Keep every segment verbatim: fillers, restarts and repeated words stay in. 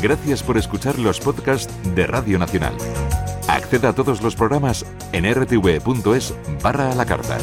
Gracias por escuchar los podcasts de Radio Nacional. Acceda a todos los programas en r t v punto es barra a la carta.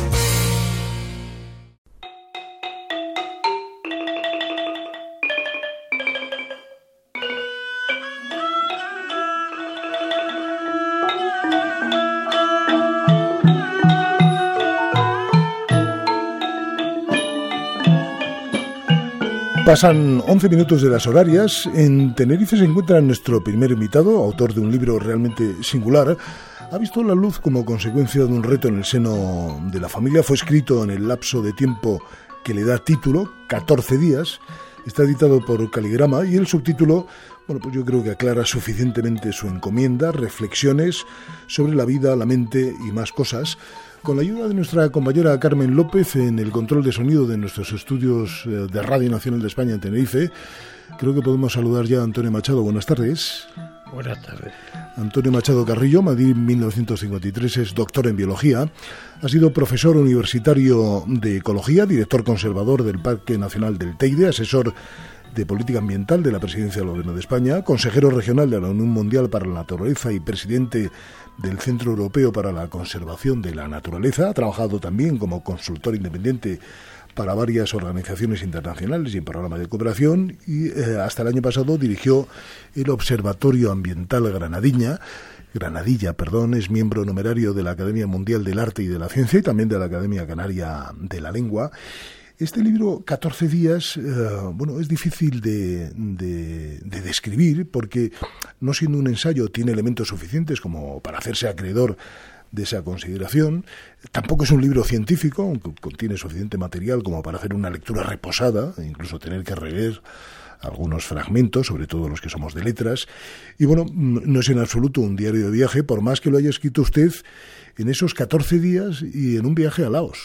Pasan once minutos de las horarias. En Tenerife se encuentra nuestro primer invitado, autor de un libro realmente singular. Ha visto la luz como consecuencia de un reto en el seno de la familia. Fue escrito en el lapso de tiempo que le da título, catorce días. Está editado por Caligrama y el subtítulo, bueno, pues yo creo que aclara suficientemente su encomienda, reflexiones sobre la vida, la mente y más cosas. Con la ayuda de nuestra compañera Carmen López en el control de sonido de nuestros estudios de Radio Nacional de España en Tenerife, creo que podemos saludar ya a Antonio Machado. Buenas tardes. Buenas tardes. Antonio Machado Carrillo, Madrid mil novecientos cincuenta y tres, es doctor en biología, ha sido profesor universitario de ecología, director conservador del Parque Nacional del Teide, asesor de política ambiental de la Presidencia del Gobierno de España, consejero regional de la Unión Mundial para la Naturaleza y presidente del Centro Europeo para la Conservación de la Naturaleza. Ha trabajado también como consultor independiente para varias organizaciones internacionales y en programas de cooperación y eh, hasta el año pasado dirigió el Observatorio Ambiental Granadilla, Granadilla, perdón, es miembro numerario de la Academia Mundial del Arte y de la Ciencia y también de la Academia Canaria de la Lengua. Este libro, catorce días, eh, bueno, es difícil de, de, de describir porque, no siendo un ensayo, tiene elementos suficientes como para hacerse acreedor de esa consideración. Tampoco es un libro científico, aunque contiene suficiente material como para hacer una lectura reposada, e incluso tener que releer algunos fragmentos, sobre todo los que somos de letras. Y bueno, no es en absoluto un diario de viaje, por más que lo haya escrito usted en esos catorce días y en un viaje a Laos.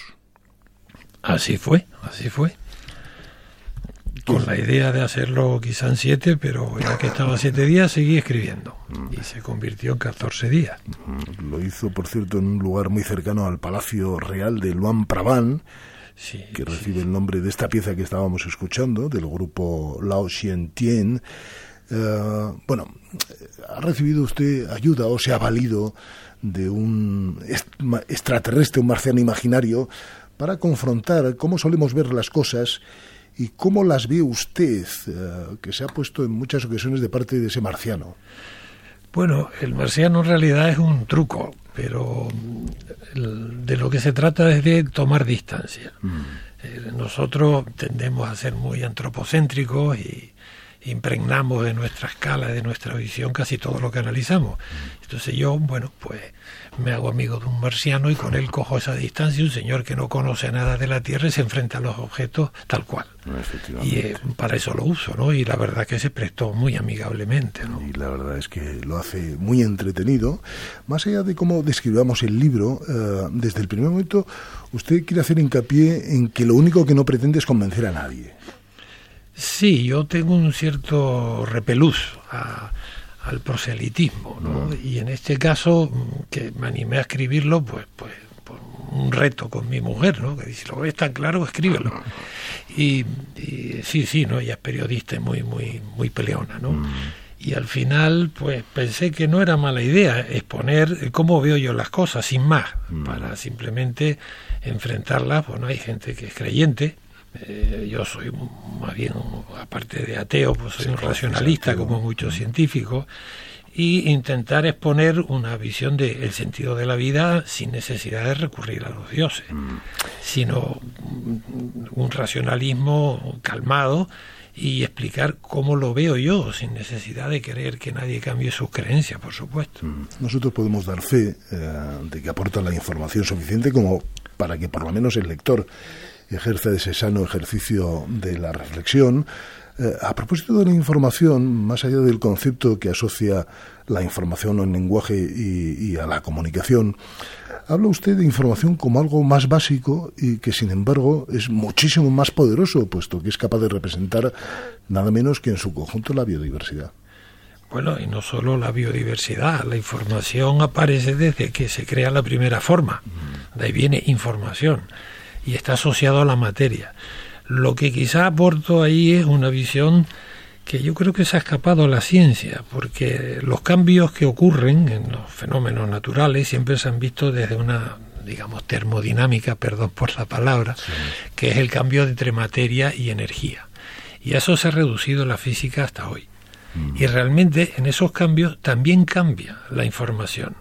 Así fue, así fue. Con la idea de hacerlo quizá en siete, pero ya que estaba siete días seguí escribiendo y se convirtió en catorce días. Lo hizo, por cierto, en un lugar muy cercano al Palacio Real de Luang Prabang, sí, que recibe sí. el nombre de esta pieza que estábamos escuchando, del grupo Lao Sien Tien. Uh, bueno, ¿ha recibido usted ayuda o se ha valido de un extraterrestre, un marciano imaginario, para confrontar cómo solemos ver las cosas y cómo las ve usted, uh, que se ha puesto en muchas ocasiones de parte de ese marciano? Bueno, el marciano en realidad es un truco, pero el, de lo que se trata es de tomar distancia. Mm. Eh, nosotros tendemos a ser muy antropocéntricos y impregnamos de nuestra escala, de nuestra visión, casi todo lo que analizamos. Entonces yo, bueno, pues me hago amigo de un marciano y con él cojo esa distancia, un señor que no conoce nada de la Tierra y se enfrenta a los objetos tal cual. Y eh, para eso lo uso, ¿no? Y la verdad que se prestó muy amigablemente, ¿no? Y la verdad es que lo hace muy entretenido. Más allá de cómo describamos el libro, eh, desde el primer momento usted quiere hacer hincapié en que lo único que no pretende es convencer a nadie. Sí, yo tengo un cierto repelús a, al proselitismo, ¿no? Mm. Y en este caso, que me animé a escribirlo, pues, pues por un reto con mi mujer, ¿no? Que dice, si lo ves tan claro, escríbelo. Y, y sí, sí, ¿no? Ella es periodista y muy, muy, muy peleona, ¿no? Mm. Y al final, pues pensé que no era mala idea exponer cómo veo yo las cosas, sin más, mm. para simplemente enfrentarlas. Bueno, hay gente que es creyente. Eh, yo soy más bien, aparte de ateo, pues soy sí, un racionalista, ateo, como muchos mm. científicos, y intentar exponer una visión del sentido de la vida sin necesidad de recurrir a los dioses, mm. sino un racionalismo calmado y explicar cómo lo veo yo, sin necesidad de querer que nadie cambie sus creencias, por supuesto. Mm. Nosotros podemos dar fe eh, de que aporta la información suficiente como para que por lo menos el lector ejerza ese sano ejercicio de la reflexión. Eh, a propósito de la información, más allá del concepto que asocia la información al lenguaje y, y a la comunicación, habla usted de información como algo más básico y que, sin embargo, es muchísimo más poderoso, puesto que es capaz de representar nada menos que en su conjunto la biodiversidad. Bueno, y no solo la biodiversidad, la información aparece desde que se crea la primera forma, de ahí viene información, y está asociado a la materia. Lo que quizá aporto ahí es una visión que yo creo que se ha escapado a la ciencia, porque los cambios que ocurren en los fenómenos naturales siempre se han visto desde una, digamos, termodinámica, perdón por la palabra, sí. que es el cambio entre materia y energía. Y a eso se ha reducido la física hasta hoy. Mm. Y realmente en esos cambios también cambia la información.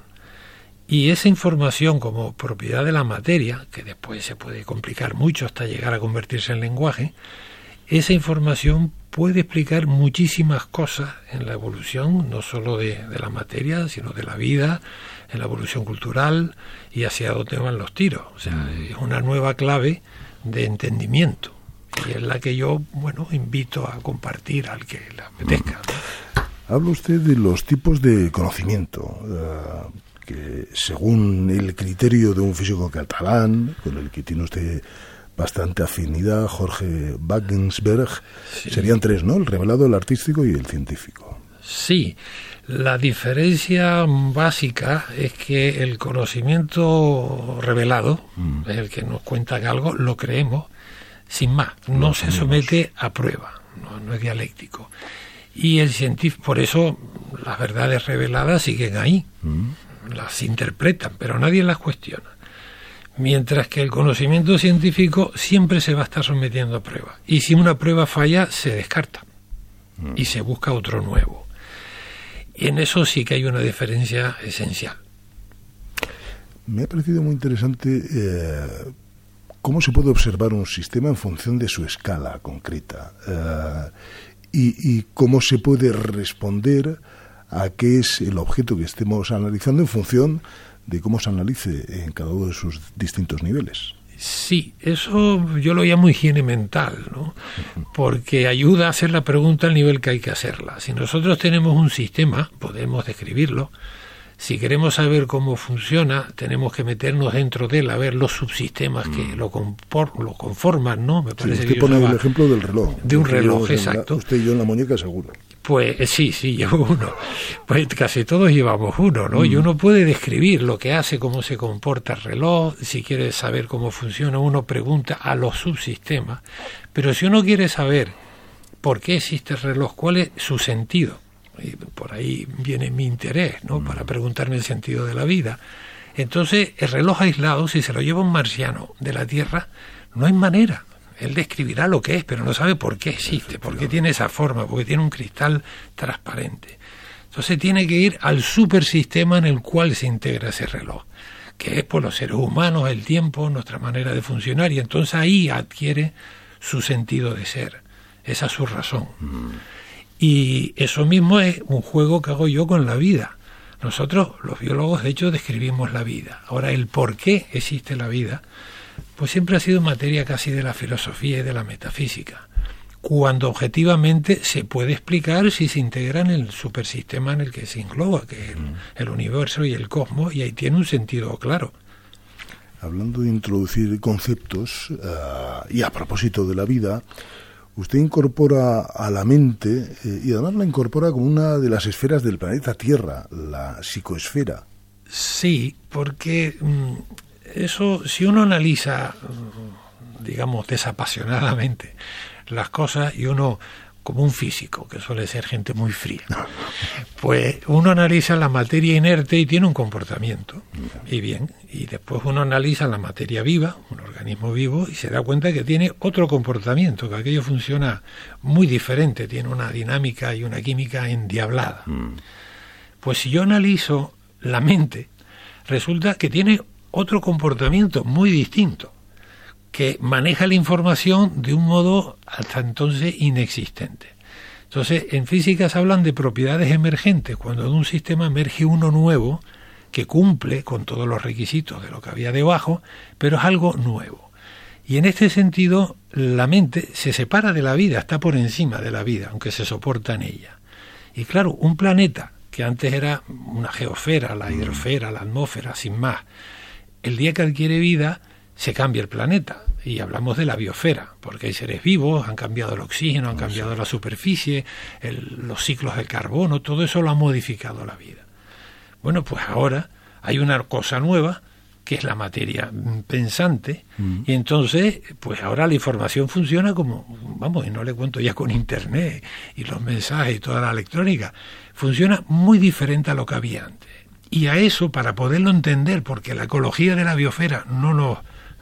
Y esa información como propiedad de la materia, que después se puede complicar mucho hasta llegar a convertirse en lenguaje, esa información puede explicar muchísimas cosas en la evolución, no solo de, de la materia, sino de la vida, en la evolución cultural y hacia dónde van los tiros. O sea, es una nueva clave de entendimiento y es la que yo, bueno, invito a compartir al que le apetezca, ¿no? Habla usted de los tipos de conocimiento, uh, que según el criterio de un físico catalán, con el que tiene usted bastante afinidad, Jorge Wagensberg, sí. serían tres, ¿no? El revelado, el artístico y el científico. Sí, la diferencia básica es que el conocimiento revelado, mm. es el que nos cuenta algo, lo creemos sin más, no, no se somete a prueba, no, no es dialéctico. Y el científico, por eso las verdades reveladas siguen ahí, mm. las interpretan, pero nadie las cuestiona. Mientras que el conocimiento científico siempre se va a estar sometiendo a prueba. Y si una prueba falla, se descarta. Mm. Y se busca otro nuevo. Y en eso sí que hay una diferencia esencial. Me ha parecido muy interesante eh, cómo se puede observar un sistema en función de su escala concreta. Eh, y, y cómo se puede responder a qué es el objeto que estemos analizando en función de cómo se analice en cada uno de sus distintos niveles. Sí, eso yo lo llamo higiene mental, ¿no? Porque ayuda a hacer la pregunta al nivel que hay que hacerla. Si nosotros tenemos un sistema, podemos describirlo. Si queremos saber cómo funciona, tenemos que meternos dentro de él, a ver los subsistemas que mm. lo, compor, lo conforman, ¿no? Me parece sí, usted que pone el ejemplo del reloj. De un reloj, exacto. La, usted y yo en la muñeca, seguro. Pues sí, sí, llevo uno. Pues casi todos llevamos uno, ¿no? Mm. Y uno puede describir lo que hace, cómo se comporta el reloj. Si quiere saber cómo funciona, uno pregunta a los subsistemas. Pero si uno quiere saber por qué existe el reloj, cuál es su sentido, y por ahí viene mi interés, ¿no? Mm. Para preguntarme el sentido de la vida. Entonces, el reloj aislado, si se lo lleva un marciano de la Tierra, no hay manera. Él describirá lo que es, pero no sabe por qué existe, por qué tiene esa forma, porque tiene un cristal transparente. Entonces tiene que ir al supersistema en el cual se integra ese reloj, que es por los seres humanos, el tiempo, nuestra manera de funcionar, y entonces ahí adquiere su sentido de ser, esa es su razón. Mm. Y eso mismo es un juego que hago yo con la vida. Nosotros, los biólogos, de hecho, describimos la vida. Ahora, el por qué existe la vida, pues siempre ha sido materia casi de la filosofía y de la metafísica, cuando objetivamente se puede explicar si se integra en el supersistema en el que se engloba, que es el, el universo y el cosmos, y ahí tiene un sentido claro. Hablando de introducir conceptos, uh, y a propósito de la vida, usted incorpora a la mente, eh, y además la incorpora como una de las esferas del planeta Tierra, la psicoesfera. Sí, porque mmm, eso, si uno analiza, digamos, desapasionadamente las cosas, y uno, como un físico, que suele ser gente muy fría, pues uno analiza la materia inerte y tiene un comportamiento, y bien, y después uno analiza la materia viva, un organismo vivo, y se da cuenta que tiene otro comportamiento, que aquello funciona muy diferente, tiene una dinámica y una química endiablada. Mm. Pues si yo analizo la mente, resulta que tiene otro comportamiento muy distinto, que maneja la información de un modo hasta entonces inexistente. Entonces, en física se hablan de propiedades emergentes, cuando de un sistema emerge uno nuevo que cumple con todos los requisitos de lo que había debajo, pero es algo nuevo. Y en este sentido, la mente se separa de la vida, está por encima de la vida, aunque se soporta en ella. Y claro, un planeta que antes era una geosfera, la hidrosfera, la atmósfera, sin más, el día que adquiere vida, se cambia el planeta, y hablamos de la biosfera, porque hay seres vivos, han cambiado el oxígeno, han cambiado la superficie, el, los ciclos del carbono, todo eso lo ha modificado la vida. Bueno, pues ahora hay una cosa nueva que es la materia pensante, Mm. y entonces, pues ahora la información funciona como, vamos, y no le cuento ya con internet y los mensajes y toda la electrónica, funciona muy diferente a lo que había antes. Y a eso, para poderlo entender, porque la ecología de la biosfera no nos,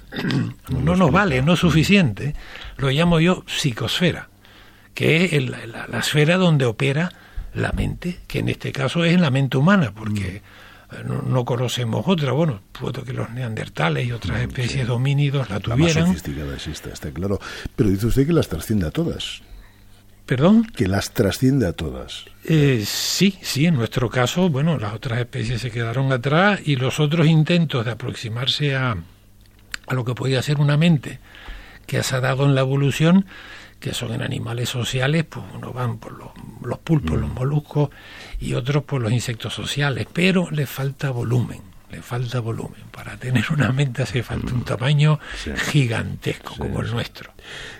no nos vale, no es suficiente, lo llamo yo psicosfera, que es el- la, la esfera donde opera la mente, que en este caso es en la mente humana, porque no, no conocemos otra. Bueno, puesto que los neandertales y otras especies de homínidos la La más tuvieran. sofisticada es esta, está claro. Pero dice usted que las trasciende a todas. ¿Perdón? Que las trasciende a todas. Eh, sí, sí, en nuestro caso, bueno, las otras especies se quedaron atrás y los otros intentos de aproximarse a, a lo que podía ser una mente que se ha dado en la evolución, que son en animales sociales, pues uno van por los, los pulpos, los moluscos, y otros por los insectos sociales, pero le falta volumen, le falta volumen. Para tener una mente hace falta un tamaño Sí. gigantesco, Sí, como el sí. nuestro.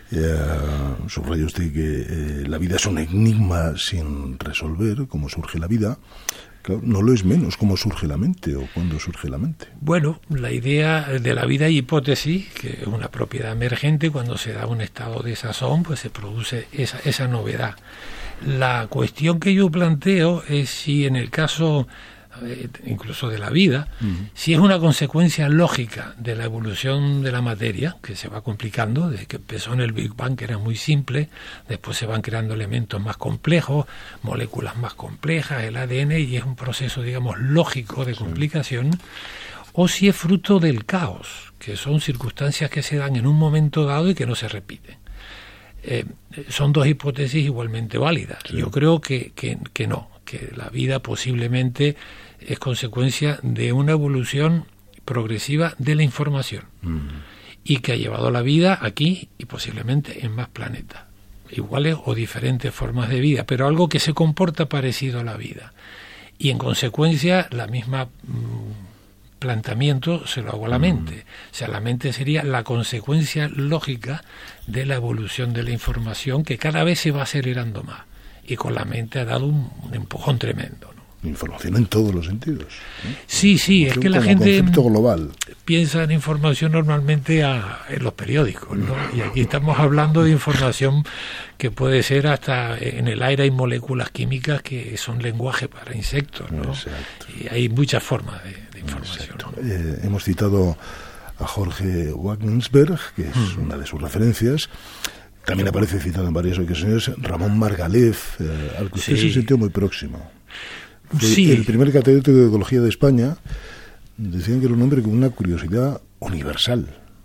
Eh, subraya usted que eh, la vida es un enigma sin resolver, cómo surge la vida. Claro, no lo es menos cómo surge la mente o cuándo surge la mente. Bueno, la idea de la vida y hipótesis, que es una propiedad emergente, cuando se da un estado de sazón, pues se produce esa, esa novedad. La cuestión que yo planteo es si en el caso, eh, incluso de la vida, uh-huh. si es una consecuencia lógica de la evolución de la materia, que se va complicando, desde que empezó en el Big Bang, que era muy simple, después se van creando elementos más complejos, moléculas más complejas, el A D N, y es un proceso, digamos, lógico de complicación, sí. o si es fruto del caos, que son circunstancias que se dan en un momento dado y que no se repiten. Eh, son dos hipótesis igualmente válidas. Sí. Yo creo que, que, que no, que la vida posiblemente es consecuencia de una evolución progresiva de la información mm. y que ha llevado la vida aquí y posiblemente en más planetas, iguales o diferentes formas de vida, pero algo que se comporta parecido a la vida. Y en consecuencia la misma mmm, planteamiento se lo hago a la mente. O sea, la mente sería la consecuencia lógica de la evolución de la información, que cada vez se va acelerando más. Y con la mente ha dado un, un empujón tremendo, ¿no? Información en todos los sentidos, ¿no? Sí, sí, es que la gente concepto global. Piensa en información normalmente a, en los periódicos, ¿no? Y aquí estamos hablando de información que puede ser hasta en el aire hay moléculas químicas que son lenguaje para insectos, ¿no? Exacto. Y hay muchas formas de, de información, ¿no? eh, hemos citado a Jorge Wagensberg, que es mm. una de sus referencias. También aparece citado en varias ocasiones Ramón Margalef, eh, al que usted sí. se sintió muy próximo. Fue sí. el primer catedrático de Ecología de España. Decían que era un hombre con una curiosidad universal.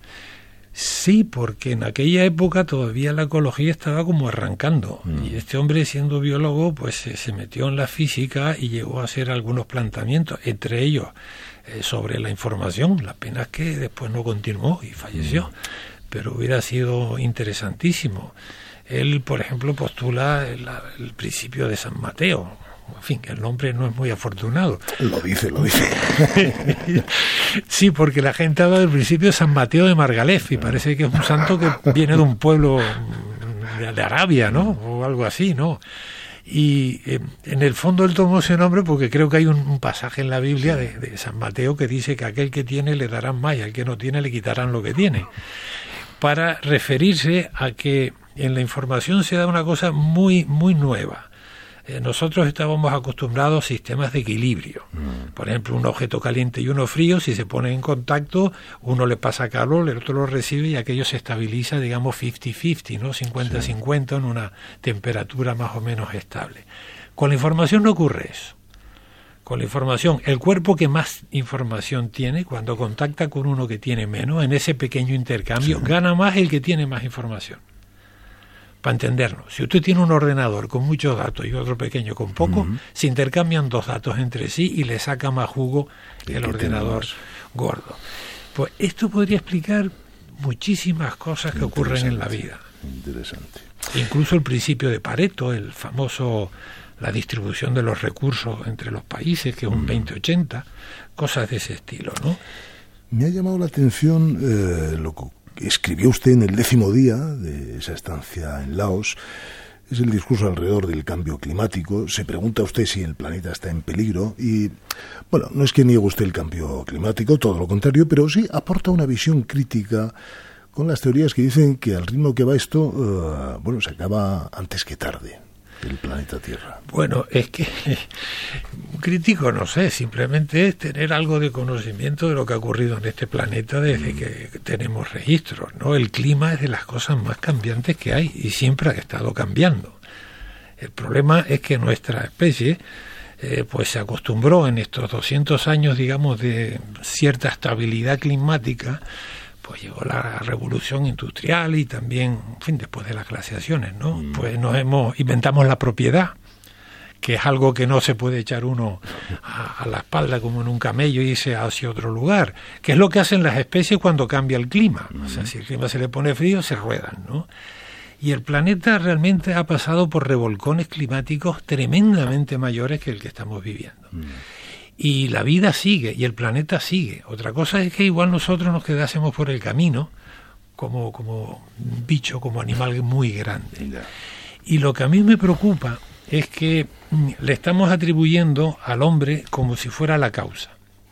Sí, porque en aquella época todavía la ecología estaba como arrancando. Mm. Y este hombre, siendo biólogo, pues se, se metió en la física y llegó a hacer algunos planteamientos, entre ellos eh, sobre la información. La pena es que después no continuó y falleció. Mm. Pero hubiera sido interesantísimo. Él, por ejemplo, postula el, el principio de San Mateo. En fin, el nombre no es muy afortunado. Lo dice, lo dice. Sí, porque la gente habla del principio de San Mateo de Margalef y parece que es un santo que viene de un pueblo de, de Arabia, ¿no? O algo así, ¿no? Y eh, en el fondo él tomó ese nombre porque creo que hay un, un pasaje en la Biblia de, de San Mateo que dice que aquel que tiene le darán más y al que no tiene le quitarán lo que tiene, para referirse a que en la información se da una cosa muy, muy nueva. Eh, nosotros estábamos acostumbrados a sistemas de equilibrio. Mm. Por ejemplo, un objeto caliente y uno frío, si se ponen en contacto, uno le pasa calor, el otro lo recibe y aquello se estabiliza, digamos, cincuenta cincuenta, ¿no? cincuenta cincuenta sí. en una temperatura más o menos estable. Con la información no ocurre eso. Con la información, el cuerpo que más información tiene, cuando contacta con uno que tiene menos, en ese pequeño intercambio, sí. gana más el que tiene más información. Para entendernos, si usted tiene un ordenador con muchos datos y otro pequeño con poco, uh-huh. se intercambian dos datos entre sí y le saca más jugo el ordenador gordo. Pues esto podría explicar muchísimas cosas que ocurren en la vida. Interesante. Incluso el principio de Pareto, el famoso, la distribución de los recursos entre los países, que es un uh-huh. veinte ochenta, cosas de ese estilo, ¿no? Me ha llamado la atención eh, lo que escribió usted en el décimo día de esa estancia en Laos, es el discurso alrededor del cambio climático. Se pregunta usted si el planeta está en peligro y, bueno, no es que niegue usted el cambio climático, todo lo contrario, pero sí aporta una visión crítica con las teorías que dicen que al ritmo que va esto, uh, bueno, se acaba antes que tarde el planeta Tierra. Bueno, es que crítico no sé, simplemente es tener algo de conocimiento de lo que ha ocurrido en este planeta desde mm. que tenemos registros, ¿no? El clima es de las cosas más cambiantes que hay y siempre ha estado cambiando. El problema es que nuestra especie eh, pues se acostumbró en estos doscientos años, digamos, de cierta estabilidad climática. Pues llegó la revolución industrial y también, en fin, después de las glaciaciones, ¿no? Mm. Pues nos hemos inventamos la propiedad, que es algo que no se puede echar uno a, a la espalda como en un camello y irse hacia otro lugar, que es lo que hacen las especies cuando cambia el clima. Mm. O sea, si el clima se le pone frío, se ruedan, ¿no? Y el planeta realmente ha pasado por revolcones climáticos tremendamente mayores que el que estamos viviendo. Mm. Y la vida sigue, y el planeta sigue. Otra cosa es que igual nosotros nos quedásemos por el camino como, como bicho, como animal muy grande. Y lo que a mí me preocupa es que le estamos atribuyendo al hombre como si fuera la causa.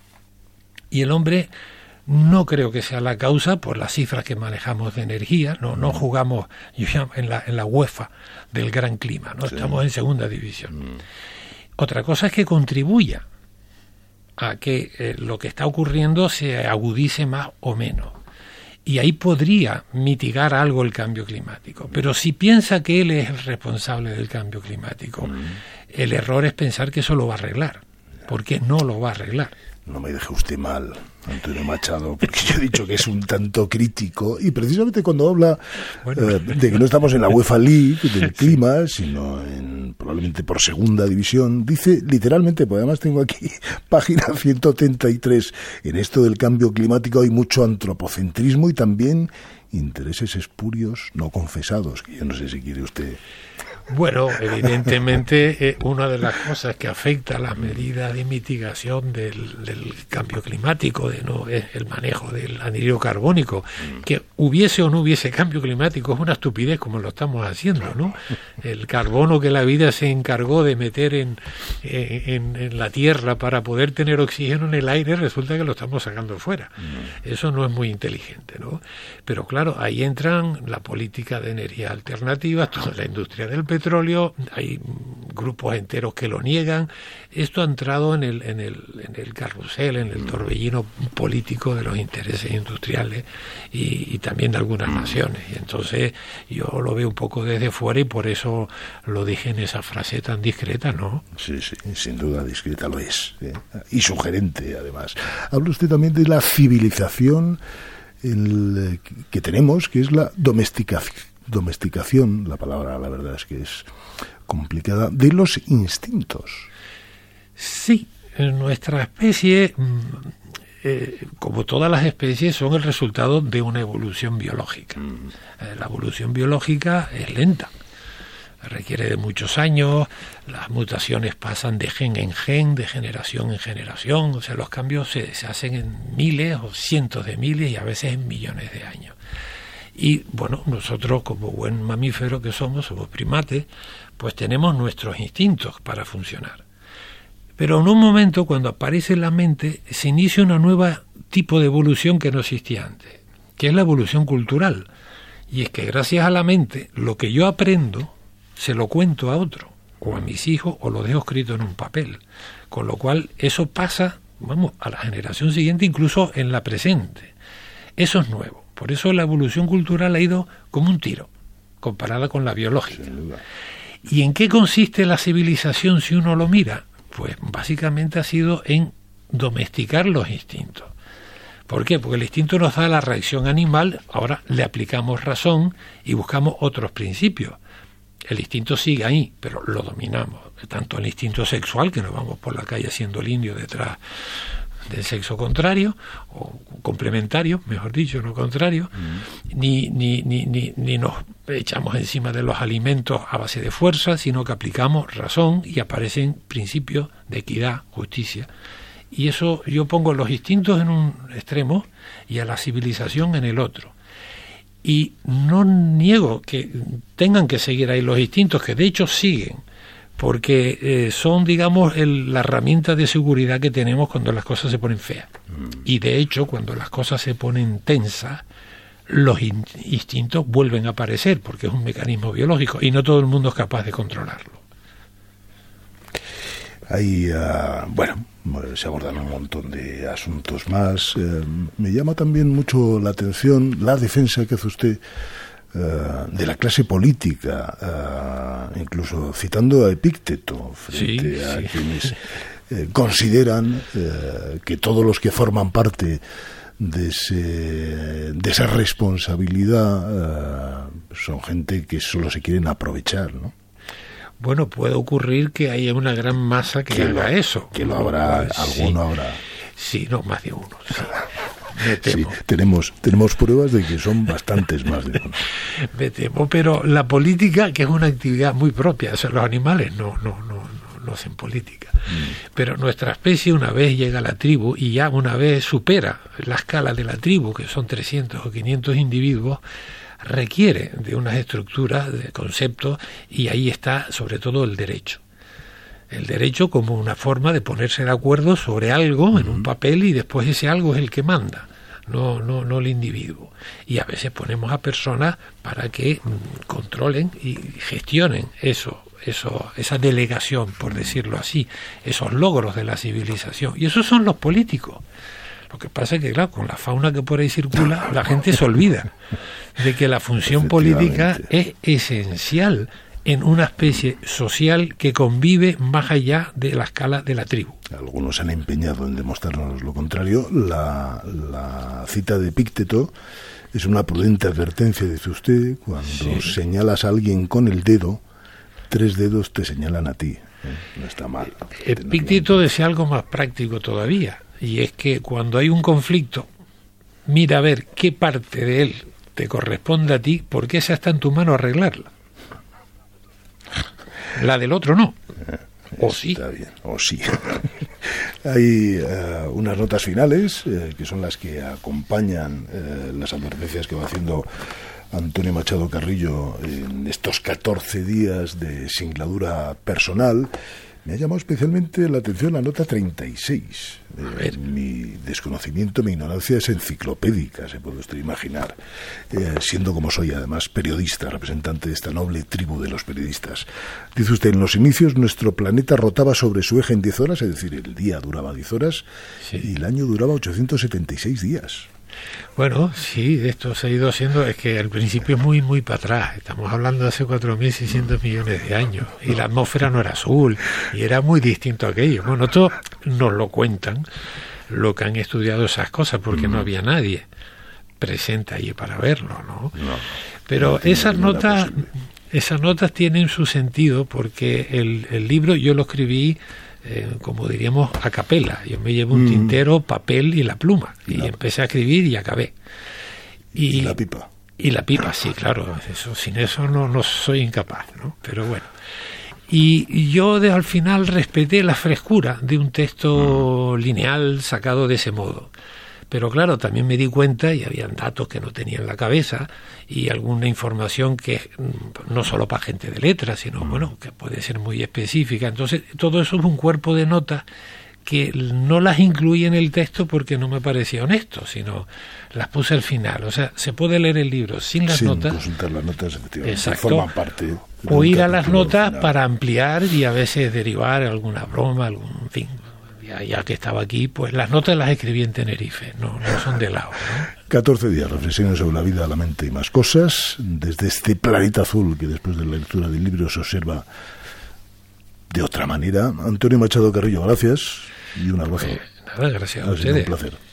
Y el hombre no creo que sea la causa por las cifras que manejamos de energía. No, no jugamos yo llamo, en, la, en la UEFA del gran clima, no sí. Estamos en segunda división. Mm. Otra cosa es que contribuya a que eh, lo que está ocurriendo se agudice más o menos. Y ahí podría mitigar algo el cambio climático. Pero si piensa que él es el responsable del cambio climático, mm. el error es pensar que eso lo va a arreglar, porque no lo va a arreglar. No me deje usted mal, Antonio Machado, porque yo he dicho que es un tanto crítico, y precisamente cuando habla bueno. eh, de que no estamos en la UEFA League del clima, sino en probablemente por segunda división, dice literalmente, pues además tengo aquí página ciento treinta y tres, en esto del cambio climático hay mucho antropocentrismo y también intereses espurios no confesados, que yo no sé si quiere usted... Bueno, evidentemente eh, una de las cosas que afecta a las medidas de mitigación del, del cambio climático de no es el manejo del anhídrido carbónico. Que hubiese o no hubiese cambio climático es una estupidez como lo estamos haciendo, ¿no? El carbono que la vida se encargó de meter en, en, en la tierra para poder tener oxígeno en el aire, resulta que lo estamos sacando fuera. Eso no es muy inteligente, ¿no? Pero claro, ahí entran la política de energía alternativa, toda la industria del petróleo, hay grupos enteros que lo niegan. Esto ha entrado en el, en el, en el carrusel, en el torbellino político de los intereses industriales y, y también de algunas naciones. Y entonces yo lo veo un poco desde fuera y por eso lo dije en esa frase tan discreta, ¿no? Sí, sí, sin duda discreta lo es, ¿eh? Y sugerente además. Habla usted también de la civilización el, que tenemos, que es la domesticación. domesticación, la palabra la verdad es que es complicada, de los instintos. Sí, nuestra especie, eh, como todas las especies, son el resultado de una evolución biológica. Mm. Eh, la evolución biológica es lenta, requiere de muchos años, las mutaciones pasan de gen en gen, de generación en generación, o sea, los cambios se, se hacen en miles o cientos de miles y a veces en millones de años. Y bueno, nosotros como buen mamífero que somos, somos primates, pues tenemos nuestros instintos para funcionar. Pero en un momento, cuando aparece en la mente, se inicia una nueva tipo de evolución que no existía antes, que es la evolución cultural. Y es que gracias a la mente, lo que yo aprendo, se lo cuento a otro, o a mis hijos, o lo dejo escrito en un papel. Con lo cual, eso pasa, vamos, a la generación siguiente, incluso en la presente. Eso es nuevo. Por eso la evolución cultural ha ido como un tiro, comparada con la biológica. ¿Y en qué consiste la civilización si uno lo mira? Pues básicamente ha sido en domesticar los instintos. ¿Por qué? Porque el instinto nos da la reacción animal, ahora le aplicamos razón y buscamos otros principios. El instinto sigue ahí, pero lo dominamos. Tanto el instinto sexual, que nos vamos por la calle haciendo el indio detrás del sexo contrario, o complementario, mejor dicho, no contrario, mm. ni, ni, ni, ni, ni nos echamos encima de los alimentos a base de fuerza, sino que aplicamos razón y aparecen principios de equidad, justicia. Y eso yo pongo los instintos en un extremo y a la civilización en el otro. Y no niego que tengan que seguir ahí los instintos, que de hecho siguen, porque eh, son, digamos, el, la herramienta de seguridad que tenemos cuando las cosas se ponen feas. Mm. Y de hecho, cuando las cosas se ponen tensas, los in- instintos vuelven a aparecer, porque es un mecanismo biológico, y no todo el mundo es capaz de controlarlo. Ahí, uh, bueno, se abordan un montón de asuntos más. Eh, me llama también mucho la atención la defensa que hace usted Uh, de la clase política, uh, incluso citando a Epícteto, frente sí, a sí. quienes eh, consideran uh, que todos los que forman parte de, ese, de esa responsabilidad uh, son gente que solo se quieren aprovechar, ¿no? Bueno, puede ocurrir que haya una gran masa que, que haga lo, eso. Que lo habrá, sí. alguno habrá. Sí, no, más de uno. Sí. Me temo. Sí, tenemos, tenemos pruebas de que son bastantes más de uno. Me temo, pero la política, que es una actividad muy propia, o sea, los animales no, no, no, no, no hacen política. Mm. Pero nuestra especie, una vez llega a la tribu y ya una vez supera la escala de la tribu, que son trescientos o quinientos individuos, requiere de unas estructuras, de conceptos, y ahí está sobre todo el derecho. El derecho como una forma de ponerse de acuerdo sobre algo uh-huh. en un papel, y después ese algo es el que manda, no, no, no el individuo. Y a veces ponemos a personas para que mm, controlen y gestionen eso, eso, esa delegación, por decirlo así, esos logros de la civilización. Y esos son los políticos. Lo que pasa es que, claro, con la fauna que por ahí circula, la gente se olvida de que la función política es esencial en una especie social que convive más allá de la escala de la tribu. Algunos se han empeñado en demostrarnos lo contrario. La, la cita de Epícteto es una prudente advertencia, dice usted, cuando sí. señalas a alguien con el dedo, tres dedos te señalan a ti. ¿eh? No está mal. Epícteto decía algo más práctico todavía, y es que cuando hay un conflicto, mira a ver qué parte de él te corresponde a ti, porque esa está en tu mano arreglarla. La del otro no. O sí. Está bien, o sí. Hay uh, unas notas finales, eh, que son las que acompañan eh, las advertencias que va haciendo Antonio Machado Carrillo en estos catorce días de singladura personal. Me ha llamado especialmente la atención la nota treinta y seis. Eh, mi desconocimiento, mi ignorancia es enciclopédica, se puede usted imaginar, eh, siendo como soy además periodista, representante de esta noble tribu de los periodistas. Dice usted, en los inicios nuestro planeta rotaba sobre su eje en diez horas, es decir, el día duraba diez horas, sí. y el año duraba ochocientos setenta y seis días. Bueno, sí, esto se ha ido haciendo, es que al principio es muy, muy para atrás. Estamos hablando de hace cuatro mil seiscientos millones de años, y la atmósfera no era azul, y era muy distinto a aquello. Bueno, esto nos lo cuentan lo que han estudiado esas cosas, porque mm. no había nadie presente allí para verlo, ¿no? no Pero no esas notas, esas notas tienen su sentido, porque el, el libro yo lo escribí, Eh, como diríamos, a capela. Yo me llevo un mm. tintero, papel y la pluma, y la... empecé a escribir y acabé. Y, y la pipa. Y la pipa, sí, claro. Eso, sin eso no, no soy incapaz, ¿no? Pero bueno. Y, y yo de, al final respeté la frescura de un texto mm. lineal sacado de ese modo. Pero claro, también me di cuenta, y habían datos que no tenía en la cabeza, y alguna información que no solo para gente de letras, sino, bueno, que puede ser muy específica. Entonces, todo eso es un cuerpo de notas que no las incluí en el texto porque no me parecía honesto, sino las puse al final. O sea, se puede leer el libro sin las sin notas. Sin consultar las notas, efectivamente. Exacto. Forman parte de o ir a las notas final. Para ampliar y a veces derivar alguna broma, algún fin. Ya, ya que estaba aquí, pues las notas las escribí en Tenerife, no, no son de lado, ¿no? catorce días, reflexiones sobre la vida, la mente y más cosas, desde este planeta azul que después de la lectura del libro se observa de otra manera. Antonio Machado Carrillo, gracias y un abrazo. Eh, nada, gracias a ha ustedes. Un placer.